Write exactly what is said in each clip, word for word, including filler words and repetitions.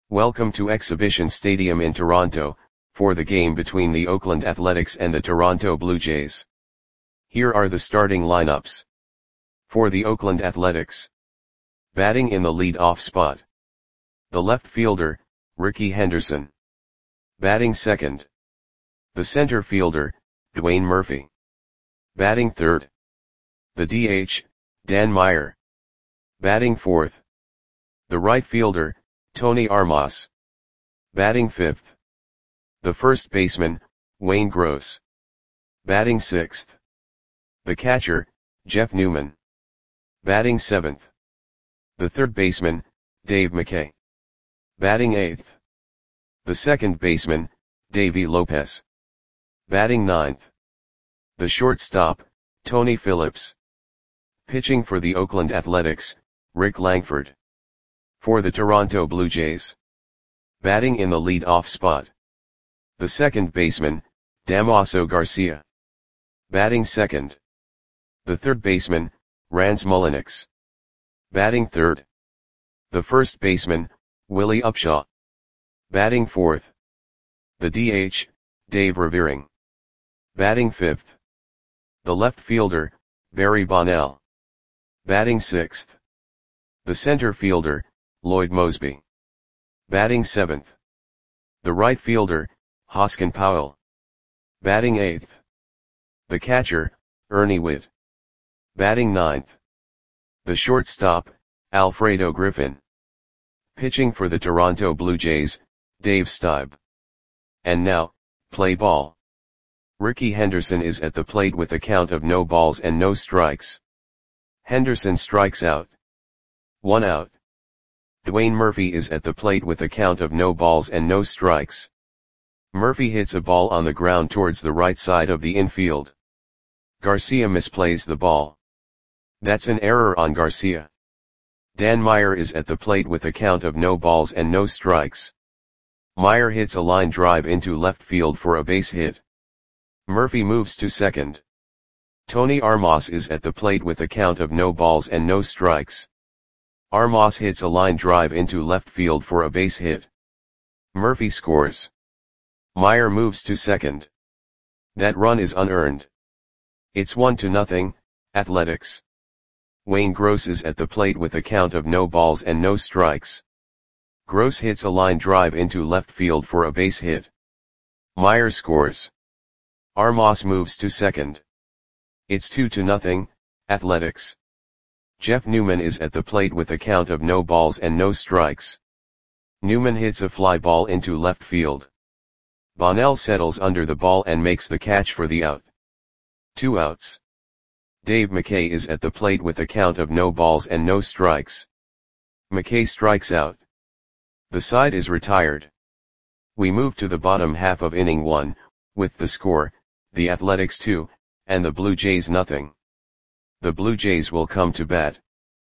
Welcome to Exhibition Stadium in Toronto, for the game between the Oakland Athletics and the Toronto Blue Jays. Here are the starting lineups. For the Oakland Athletics. Batting in the lead-off spot. The left fielder, Rickey Henderson. Batting second. The center fielder, Dwayne Murphy. Batting third. The D H, Dan Meyer. Batting fourth. The right fielder, Tony Armas. Batting fifth. The first baseman, Wayne Gross. Batting sixth. The catcher, Jeff Newman. Batting seventh. The third baseman, Dave McKay. Batting eighth. The second baseman, Davey Lopez. Batting ninth. The shortstop, Tony Phillips. Pitching for the Oakland Athletics, Rick Langford. For the Toronto Blue Jays. Batting in the lead-off spot. The second baseman, Damaso Garcia. Batting second. The third baseman, Rance Mulliniks. Batting third. The first baseman, Willie Upshaw. Batting fourth. The D H, Dave Revering. Batting fifth. The left fielder, Barry Bonnell. Batting sixth. The center fielder, Lloyd Moseby. Batting seventh. The right fielder, Hoskin Powell. Batting eighth. The catcher, Ernie Whitt. Batting ninth. The shortstop, Alfredo Griffin. Pitching for the Toronto Blue Jays, Dave Stieb. And now, play ball. Rickey Henderson is at the plate with a count of no balls and no strikes. Henderson strikes out. One out. Dwayne Murphy is at the plate with a count of no balls and no strikes. Murphy hits a ball on the ground towards the right side of the infield. Garcia misplays the ball. That's an error on Garcia. Dan Meyer is at the plate with a count of no balls and no strikes. Meyer hits a line drive into left field for a base hit. Murphy moves to second. Tony Armas is at the plate with a count of no balls and no strikes. Armas hits a line drive into left field for a base hit. Murphy scores. Meyer moves to second. That run is unearned. It's one to nothing, Athletics. Wayne Gross is at the plate with a count of no balls and no strikes. Gross hits a line drive into left field for a base hit. Meyer scores. Armas moves to second. It's two to nothing, Athletics. Jeff Newman is at the plate with a count of no balls and no strikes. Newman hits a fly ball into left field. Bonnell settles under the ball and makes the catch for the out. Two outs. Dave McKay is at the plate with a count of no balls and no strikes. McKay strikes out. The side is retired. We move to the bottom half of inning one, with the score, the Athletics two, and the Blue Jays nothing. The Blue Jays will come to bat.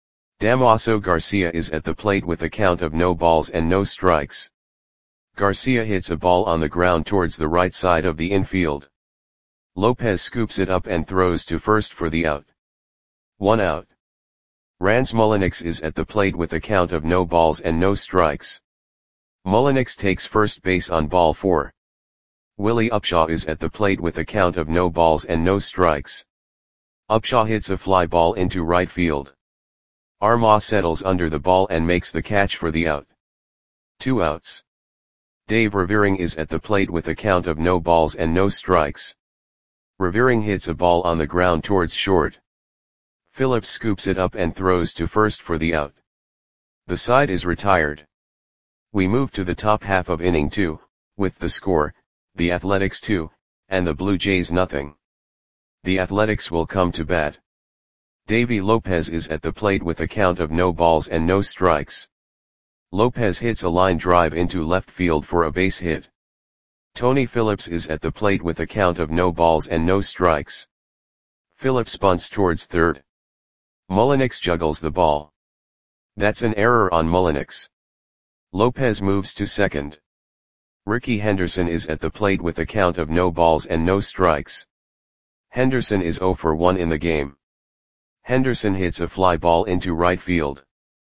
Damaso Garcia is at the plate with a count of no balls and no strikes. Garcia hits a ball on the ground towards the right side of the infield. Lopez scoops it up and throws to first for the out. One out. Rance Mulliniks is at the plate with a count of no balls and no strikes. Mulliniks takes first base on ball four. Willie Upshaw is at the plate with a count of no balls and no strikes. Upshaw hits a fly ball into right field. Armas settles under the ball and makes the catch for the out. Two outs. Dave Revering is at the plate with a count of no balls and no strikes. Revering hits a ball on the ground towards short. Phillips scoops it up and throws to first for the out. The side is retired. We move to the top half of inning two, with the score, the Athletics two, and the Blue Jays nothing. The Athletics will come to bat. Davey Lopez is at the plate with a count of no balls and no strikes. Lopez hits a line drive into left field for a base hit. Tony Phillips is at the plate with a count of no balls and no strikes. Phillips bunts towards third. Mulliniks juggles the ball. That's an error on Mulliniks. Lopez moves to second. Rickey Henderson is at the plate with a count of no balls and no strikes. Henderson is zero for one in the game. Henderson hits a fly ball into right field.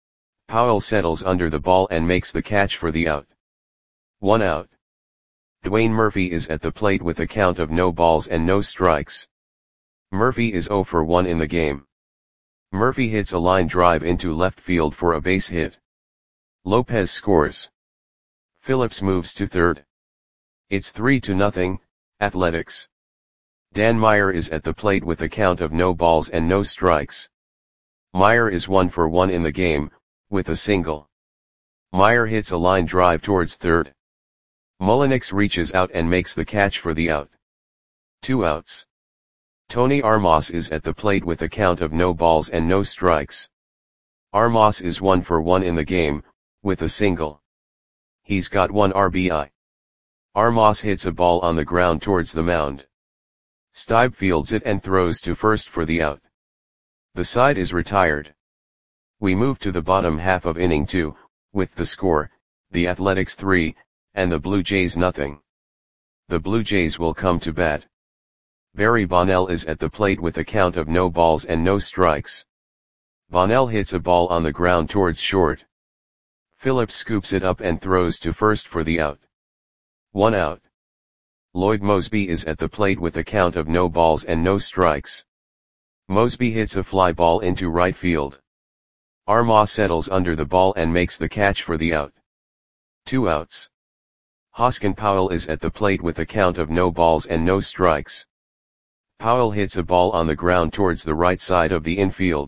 Powell settles under the ball and makes the catch for the out. One out. Dwayne Murphy is at the plate with a count of no balls and no strikes. Murphy is zero for one in the game. Murphy hits a line drive into left field for a base hit. Lopez scores. Phillips moves to third. It's three to nothing, Athletics. Dan Meyer is at the plate with a count of no balls and no strikes. Meyer is one for one in the game, with a single. Meyer hits a line drive towards third. Mullenix reaches out and makes the catch for the out. Two outs. Tony Armas is at the plate with a count of no balls and no strikes. Armas is one for one in the game, with a single. He's got one R B I. Armas hits a ball on the ground towards the mound. Stibe fields it and throws to first for the out. The side is retired. We move to the bottom half of inning two, with the score, the Athletics three, and the Blue Jays nothing. The Blue Jays will come to bat. Barry Bonnell is at the plate with a count of no balls and no strikes. Bonnell hits a ball on the ground towards short. Phillips scoops it up and throws to first for the out. One out. Lloyd Mosby is at the plate with a count of no balls and no strikes. Mosby hits a fly ball into right field. Armas settles under the ball and makes the catch for the out. Two outs. Hoskin Powell is at the plate with a count of no balls and no strikes. Powell hits a ball on the ground towards the right side of the infield.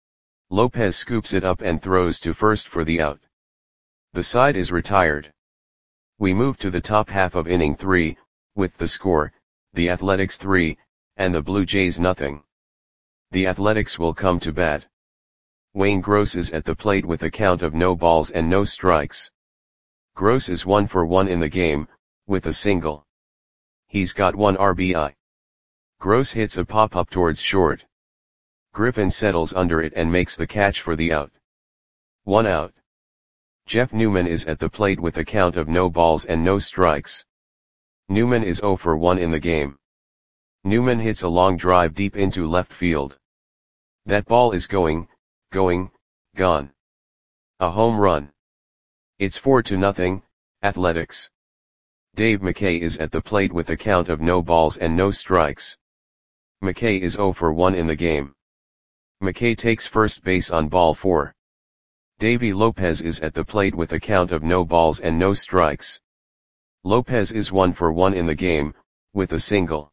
Lopez scoops it up and throws to first for the out. The side is retired. We move to the top half of inning three, with the score, the Athletics three, and the Blue Jays nothing. The Athletics will come to bat. Wayne Gross is at the plate with a count of no balls and no strikes. Gross is one for one in the game, with a single. He's got one R B I. Gross hits a pop-up towards short. Griffin settles under it and makes the catch for the out. One out. Jeff Newman is at the plate with a count of no balls and no strikes. Newman is zero for one in the game. Newman hits a long drive deep into left field. That ball is going, going, gone. A home run. It's four to nothing, Athletics. Dave McKay is at the plate with a count of no balls and no strikes. McKay is zero for one in the game. McKay takes first base on ball four. Davey Lopez is at the plate with a count of no balls and no strikes. Lopez is one for one in the game, with a single.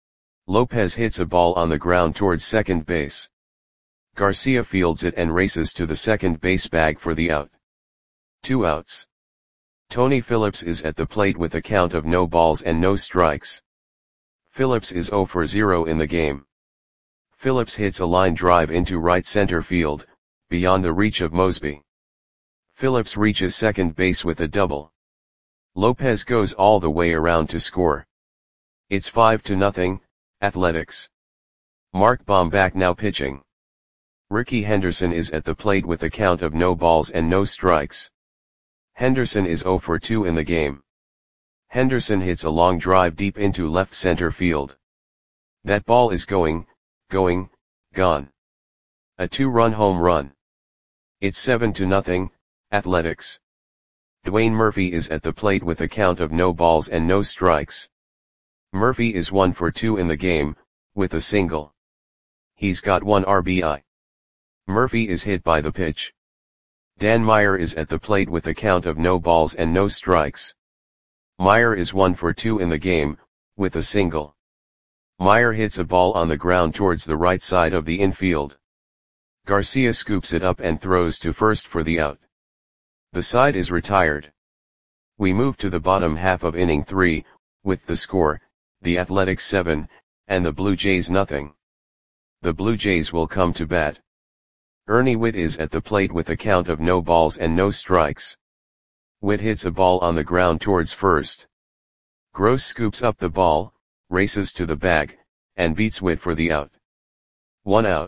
Lopez hits a ball on the ground towards second base. Garcia fields it and races to the second base bag for the out. Two outs. Tony Phillips is at the plate with a count of no balls and no strikes. Phillips is zero for zero in the game. Phillips hits a line drive into right center field, beyond the reach of Mosby. Phillips reaches second base with a double. Lopez goes all the way around to score. It's five to nothing, Athletics. Mark Bombach now pitching. Ricky Henderson is at the plate with a count of no balls and no strikes. Henderson is zero for two in the game. Henderson hits a long drive deep into left center field. That ball is going, going, gone. A two-run home run. It's seven to nothing, Athletics. Dwayne Murphy is at the plate with a count of no balls and no strikes. Murphy is one for two in the game, with a single. He's got one R B I. Murphy is hit by the pitch. Dan Meyer is at the plate with a count of no balls and no strikes. Meyer is one for two in the game, with a single. Meyer hits a ball on the ground towards the right side of the infield. Garcia scoops it up and throws to first for the out. The side is retired. We move to the bottom half of inning three, with the score, the Athletics seven, and the Blue Jays nothing. The Blue Jays will come to bat. Ernie Whitt is at the plate with a count of no balls and no strikes. Whitt hits a ball on the ground towards first. Gross scoops up the ball, races to the bag, and beats Whitt for the out. One out.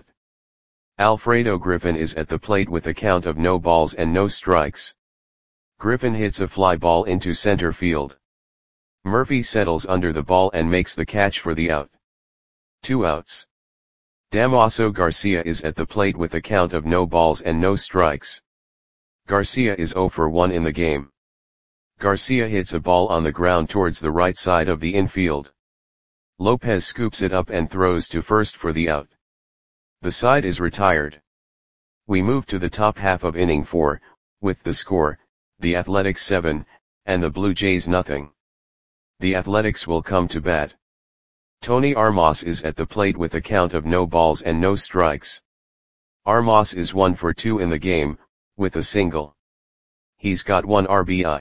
Alfredo Griffin is at the plate with a count of no balls and no strikes. Griffin hits a fly ball into center field. Murphy settles under the ball and makes the catch for the out. Two outs. Damaso Garcia is at the plate with a count of no balls and no strikes. Garcia is zero for one in the game. Garcia hits a ball on the ground towards the right side of the infield. Lopez scoops it up and throws to first for the out. The side is retired. We move to the top half of inning four, with the score, the Athletics seven, and the Blue Jays nothing. The Athletics will come to bat. Tony Armas is at the plate with a count of no balls and no strikes. Armas is one for two in the game, with a single. He's got one R B I.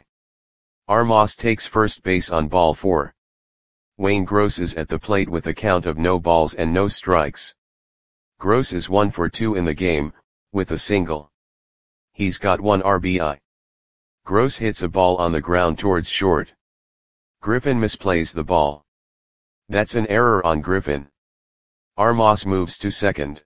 Armas takes first base on ball four. Wayne Gross is at the plate with a count of no balls and no strikes. Gross is one for two in the game, with a single. He's got one R B I. Gross hits a ball on the ground towards short. Griffin misplays the ball. That's an error on Griffin. Armas moves to second.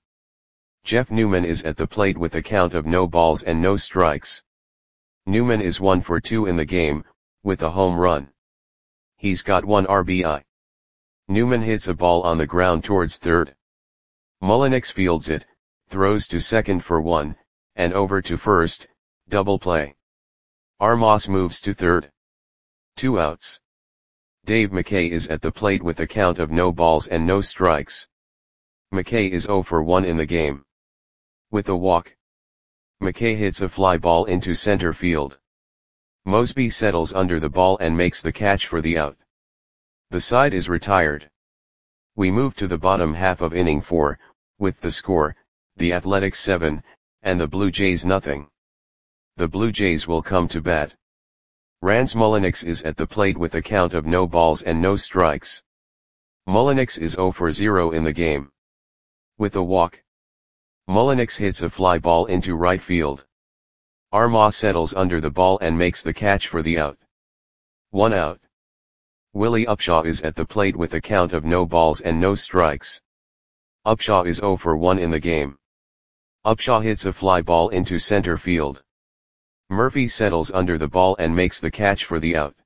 Jeff Newman is at the plate with a count of no balls and no strikes. Newman is one for two in the game, with a home run. He's got one R B I. Newman hits a ball on the ground towards third. Mullenix fields it, throws to second for one, and over to first, double play. Armas moves to third. Two outs. Dave McKay is at the plate with a count of no balls and no strikes. McKay is zero for one in the game. With a walk. McKay hits a fly ball into center field. Mosby settles under the ball and makes the catch for the out. The side is retired. We move to the bottom half of inning four, with the score, the Athletics seven, and the Blue Jays nothing. The Blue Jays will come to bat. Rans Mullenix is at the plate with a count of no balls and no strikes. Mullenix is zero for zero in the game. With a walk. Mullenix hits a fly ball into right field. Armas settles under the ball and makes the catch for the out. One out. Willie Upshaw is at the plate with a count of no balls and no strikes. Upshaw is zero for one in the game. Upshaw hits a fly ball into center field. Murphy settles under the ball and makes the catch for the out.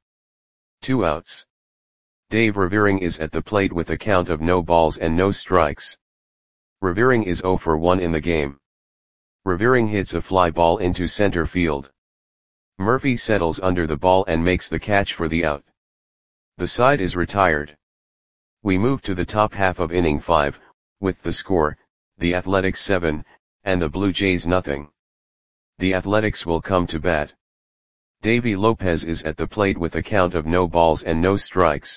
Two outs. Dave Revering is at the plate with a count of no balls and no strikes. Revering is zero for one in the game. Revering hits a fly ball into center field. Murphy settles under the ball and makes the catch for the out. The side is retired. We move to the top half of inning five, with the score, the Athletics seven, and the Blue Jays nothing. The Athletics will come to bat. Davy Lopez is at the plate with a count of no balls and no strikes.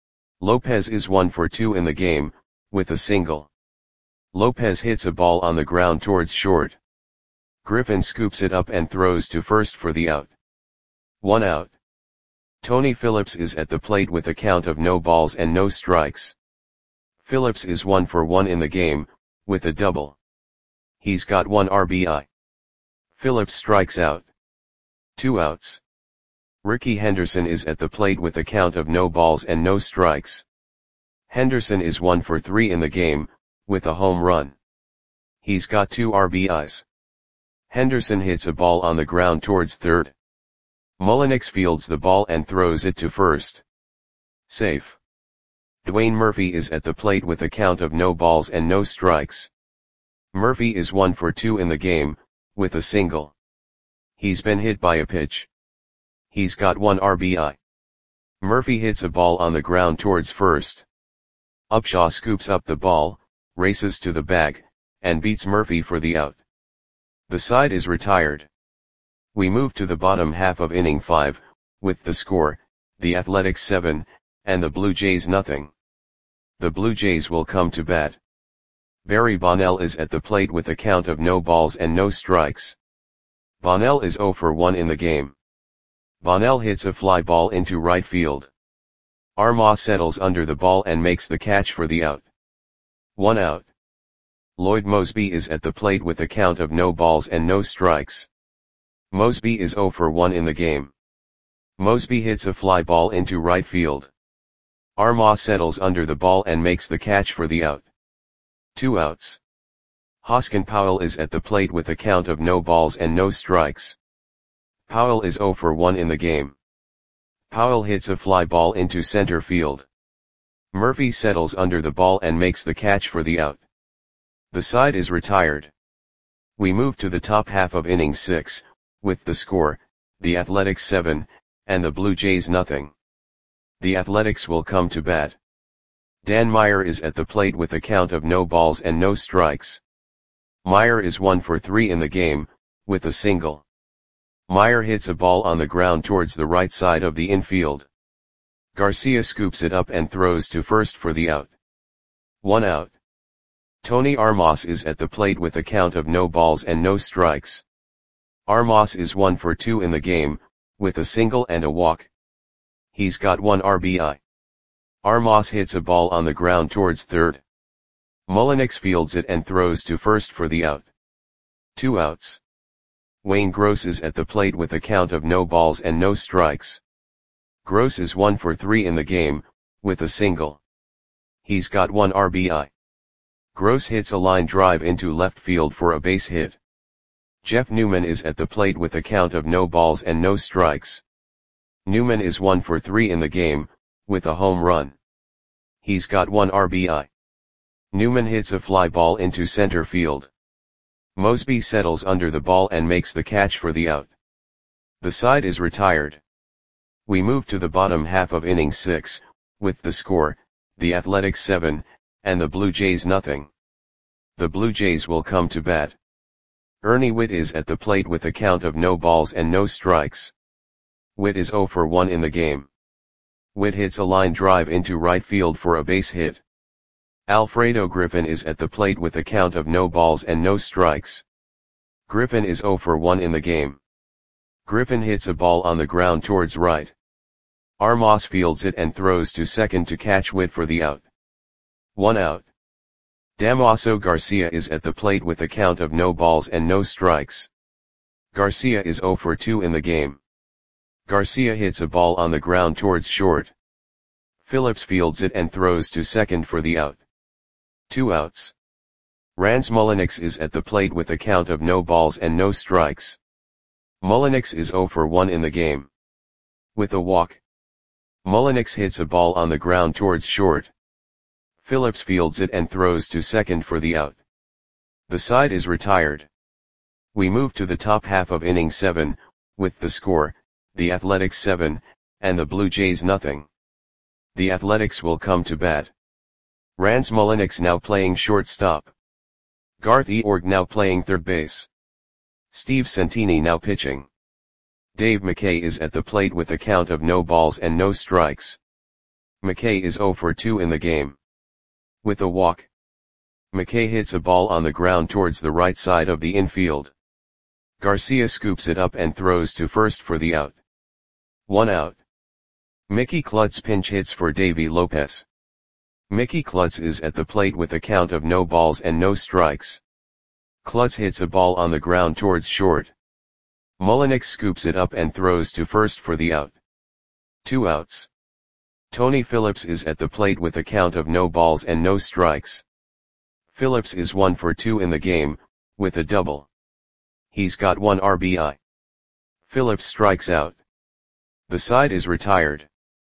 Lopez is one for two in the game, with a single. Lopez hits a ball on the ground towards short. Griffin scoops it up and throws to first for the out. One out. Tony Phillips is at the plate with a count of no balls and no strikes. Phillips is one for one in the game, with a double. He's got one R B I. Phillips strikes out. Two outs. Ricky Henderson is at the plate with a count of no balls and no strikes. Henderson is one for three in the game, with a home run. He's got two R B Is. Henderson hits a ball on the ground towards third. Mullenix fields the ball and throws it to first. Safe. Dwayne Murphy is at the plate with a count of no balls and no strikes. Murphy is one for two in the game, with a single. He's been hit by a pitch. He's got one R B I. Murphy hits a ball on the ground towards first. Upshaw scoops up the ball, races to the bag, and beats Murphy for the out. The side is retired. We move to the bottom half of inning five, with the score, the Athletics seven, and the Blue Jays nothing. The Blue Jays will come to bat. Barry Bonnell is at the plate with a count of no balls and no strikes. Bonnell is zero for one in the game. Bonnell hits a fly ball into right field. Armas settles under the ball and makes the catch for the out. One out. Lloyd Mosby is at the plate with a count of no balls and no strikes. Mosby is zero for one in the game. Mosby hits a fly ball into right field. Armas settles under the ball and makes the catch for the out. Two outs. Hoskin Powell is at the plate with a count of no balls and no strikes. Powell is zero for one in the game. Powell hits a fly ball into center field. Murphy settles under the ball and makes the catch for the out. The side is retired. We move to the top half of inning six, with the score, the Athletics seven, and the Blue Jays nothing. The Athletics will come to bat. Dan Meyer is at the plate with a count of no balls and no strikes. Meyer is one for three in the game, with a single. Meyer hits a ball on the ground towards the right side of the infield. Garcia scoops it up and throws to first for the out. One out. Tony Armas is at the plate with a count of no balls and no strikes. Armas is one for two in the game, with a single and a walk. He's got one R B I. Armas hits a ball on the ground towards third. Mullinix fields it and throws to first for the out. Two outs. Wayne Gross is at the plate with a count of no balls and no strikes. Gross is one for three in the game, with a single. He's got one R B I. Gross hits a line drive into left field for a base hit. Jeff Newman is at the plate with a count of no balls and no strikes. Newman is one for three in the game, with a home run. He's got one R B I. Newman hits a fly ball into center field. Mosby settles under the ball and makes the catch for the out. The side is retired. We move to the bottom half of inning six, with the score, the Athletics seven, and the Blue Jays nothing. The Blue Jays will come to bat. Ernie Whitt is at the plate with a count of no balls and no strikes. Whitt is zero for one in the game. Whitt hits a line drive into right field for a base hit. Alfredo Griffin is at the plate with a count of no balls and no strikes. Griffin is zero for one in the game. Griffin hits a ball on the ground towards right. Armas fields it and throws to second to catch Whitt for the out. One out. Damaso Garcia is at the plate with a count of no balls and no strikes. Garcia is zero for two in the game. Garcia hits a ball on the ground towards short. Phillips fields it and throws to second for the out. Two outs. Rance Mullinix is at the plate with a count of no balls and no strikes. Mullinix is zero for one in the game. With a walk. Mullinix hits a ball on the ground towards short. Phillips fields it and throws to second for the out. The side is retired. We move to the top half of inning seven, with the score, the Athletics seven, and the Blue Jays nothing. The Athletics will come to bat. Rance Mullinix now playing shortstop. Garth Eorg now playing third base. Steve Santini now pitching. Dave McKay is at the plate with a count of no balls and no strikes. McKay is zero for two in the game. With a walk. McKay hits a ball on the ground towards the right side of the infield. Garcia scoops it up and throws to first for the out. One out. Mickey Klutz pinch hits for Davy Lopez. Mickey Klutz is at the plate with a count of no balls and no strikes. Klutz hits a ball on the ground towards short. Mullinix scoops it up and throws to first for the out. Two outs. Tony Phillips is at the plate with a count of no balls and no strikes. Phillips is one for two in the game, with a double. He's got one R B I. Phillips strikes out. The side is retired.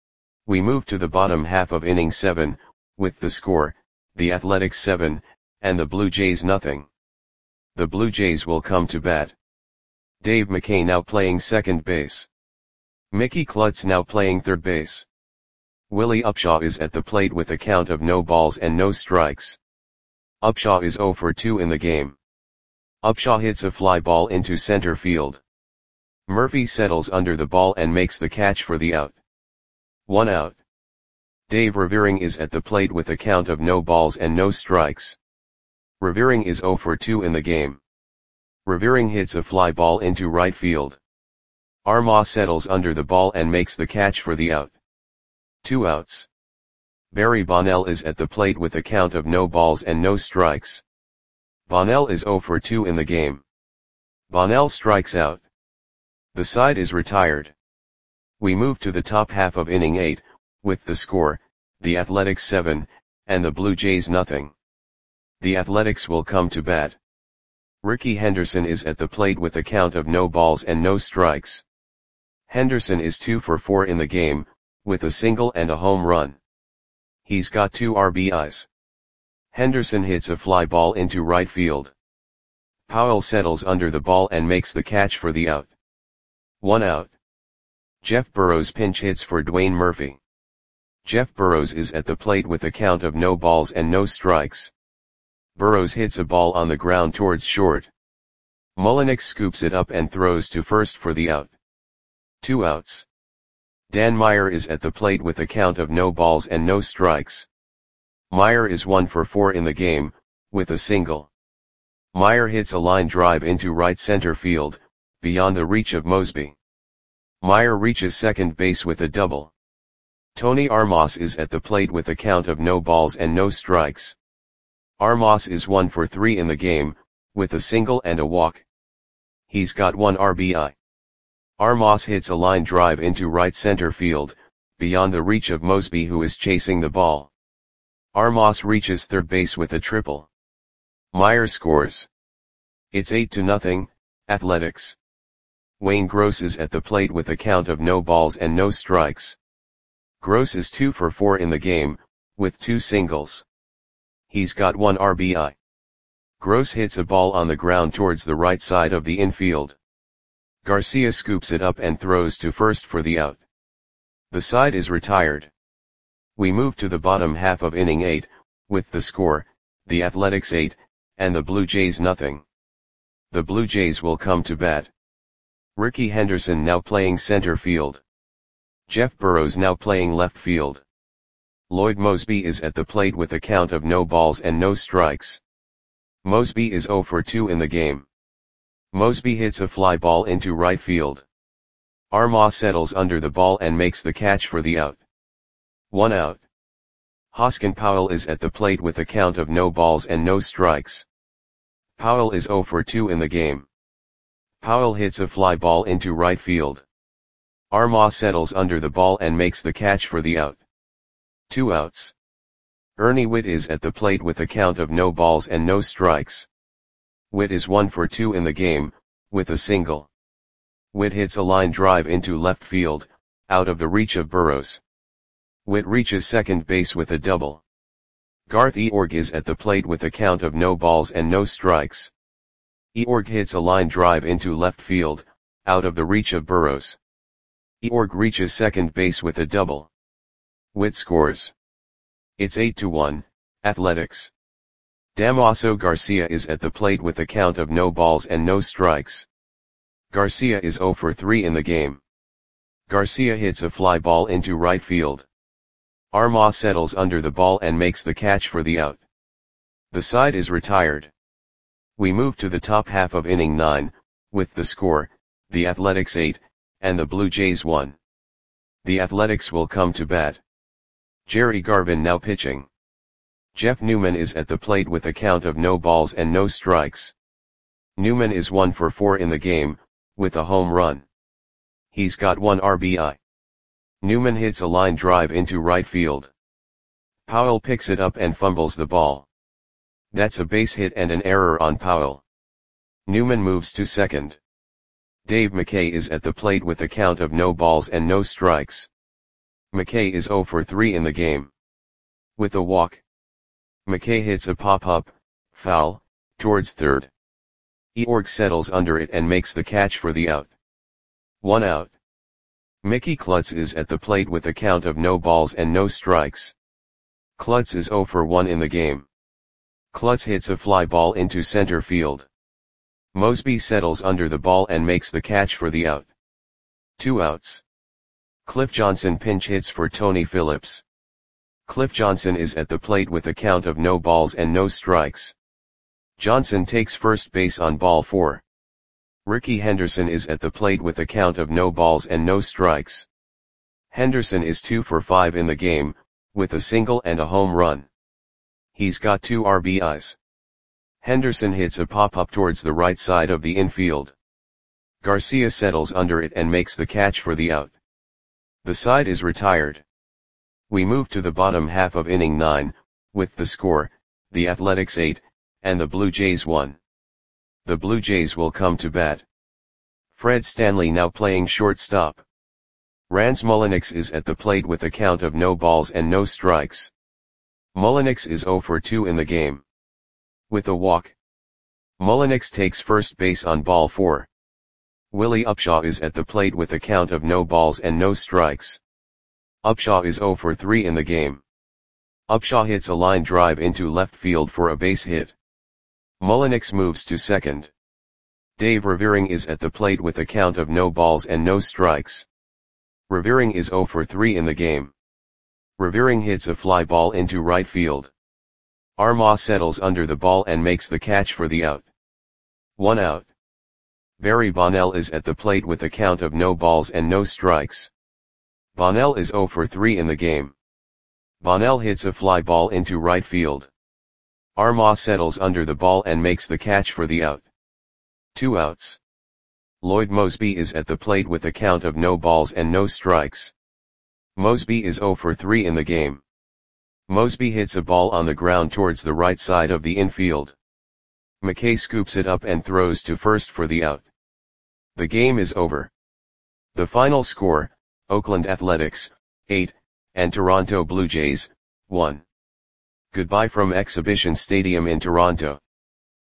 We move to the bottom half of inning seven, with the score, the Athletics seven, and the Blue Jays nothing. The Blue Jays will come to bat. Dave McKay now playing second base. Mickey Klutz now playing third base. Willie Upshaw is at the plate with a count of no balls and no strikes. Upshaw is zero for two in the game. Upshaw hits a fly ball into center field. Murphy settles under the ball and makes the catch for the out. One out. Dave Revering is at the plate with a count of no balls and no strikes. Revering is zero for two in the game. Revering hits a fly ball into right field. Armas settles under the ball and makes the catch for the out. Two outs. Barry Bonnell is at the plate with a count of no balls and no strikes. Bonnell is zero for two in the game. Bonnell strikes out. The side is retired. We move to the top half of inning eight, with the score, the Athletics seven, and the Blue Jays nothing. The Athletics will come to bat. Ricky Henderson is at the plate with a count of no balls and no strikes. Henderson is two for four in the game, with a single and a home run. He's got two R B Is. Henderson hits a fly ball into right field. Powell settles under the ball and makes the catch for the out. One out. Jeff Burrows pinch hits for Dwayne Murphy. Jeff Burrows is at the plate with a count of no balls and no strikes. Burrows hits a ball on the ground towards short. Mullenix scoops it up and throws to first for the out. Two outs. Dan Meyer is at the plate with a count of no balls and no strikes. Meyer is one for four in the game, with a single. Meyer hits a line drive into right center field, beyond the reach of Mosby. Meyer reaches second base with a double. Tony Armas is at the plate with a count of no balls and no strikes. Armas is one for three in the game, with a single and a walk. He's got one R B I. Armas hits a line drive into right center field, beyond the reach of Mosby who is chasing the ball. Armas reaches third base with a triple. Meyer scores. It's eight to nothing, Athletics. Wayne Gross is at the plate with a count of no balls and no strikes. Gross is two for four in the game, with two singles. He's got one R B I. Gross hits a ball on the ground towards the right side of the infield. Garcia scoops it up and throws to first for the out. The side is retired. We move to the bottom half of inning eight, with the score, the Athletics eight, and the Blue Jays nothing. The Blue Jays will come to bat. Ricky Henderson now playing center field. Jeff Burrows now playing left field. Lloyd Mosby is at the plate with a count of no balls and no strikes. Mosby is zero for two in the game. Mosby hits a fly ball into right field. Armas settles under the ball and makes the catch for the out. One out. Hoskin Powell is at the plate with a count of no balls and no strikes. Powell is zero for two in the game. Powell hits a fly ball into right field. Armas settles under the ball and makes the catch for the out. Two outs. Ernie Whitt is at the plate with a count of no balls and no strikes. Whitt is one for two in the game, with a single. Whitt hits a line drive into left field, out of the reach of Burrows. Whitt reaches second base with a double. Garth Eorg is at the plate with a count of no balls and no strikes. Eorg hits a line drive into left field, out of the reach of Burrows. Eorg reaches second base with a double. Whitt scores. It's eight to one, Athletics. Damaso Garcia is at the plate with a count of no balls and no strikes. Garcia is zero for three in the game. Garcia hits a fly ball into right field. Armas settles under the ball and makes the catch for the out. The side is retired. We move to the top half of inning nine, with the score, the Athletics eight, and the Blue Jays one. The Athletics will come to bat. Jerry Garvin now pitching. Jeff Newman is at the plate with a count of no balls and no strikes. Newman is one for four in the game, with a home run. He's got one R B I. Newman hits a line drive into right field. Powell picks it up and fumbles the ball. That's a base hit and an error on Powell. Newman moves to second. Dave McKay is at the plate with a count of no balls and no strikes. McKay is zero for three in the game. With a walk. McKay hits a pop-up, foul, towards third. Eorg settles under it and makes the catch for the out. One out. Mickey Klutz is at the plate with a count of no balls and no strikes. Klutz is zero for one in the game. Klutz hits a fly ball into center field. Mosby settles under the ball and makes the catch for the out. Two outs. Cliff Johnson pinch hits for Tony Phillips. Cliff Johnson is at the plate with a count of no balls and no strikes. Johnson takes first base on ball four. Ricky Henderson is at the plate with a count of no balls and no strikes. Henderson is two for five in the game, with a single and a home run. He's got two R B Is. Henderson hits a pop-up towards the right side of the infield. Garcia settles under it and makes the catch for the out. The side is retired. We move to the bottom half of inning nine, with the score, the Athletics eight, and the Blue Jays one. The Blue Jays will come to bat. Fred Stanley now playing shortstop. Rance Mullenix is at the plate with a count of no balls and no strikes. Mullenix is zero for two in the game. With a walk. Mullenix takes first base on ball four. Willie Upshaw is at the plate with a count of no balls and no strikes. Upshaw is zero for three in the game. Upshaw hits a line drive into left field for a base hit. Mullenix moves to second. Dave Revering is at the plate with a count of no balls and no strikes. Revering is zero for three in the game. Revering hits a fly ball into right field. Armah settles under the ball and makes the catch for the out. One out. Barry Bonnell is at the plate with a count of no balls and no strikes. Bonnell is zero for three in the game. Bonnell hits a fly ball into right field. Armah settles under the ball and makes the catch for the out. Two outs. Lloyd Moseby is at the plate with a count of no balls and no strikes. Moseby is zero for three in the game. Moseby hits a ball on the ground towards the right side of the infield. McKay scoops it up and throws to first for the out. The game is over. The final score, Oakland Athletics, eight, and Toronto Blue Jays, one. Goodbye from Exhibition Stadium in Toronto.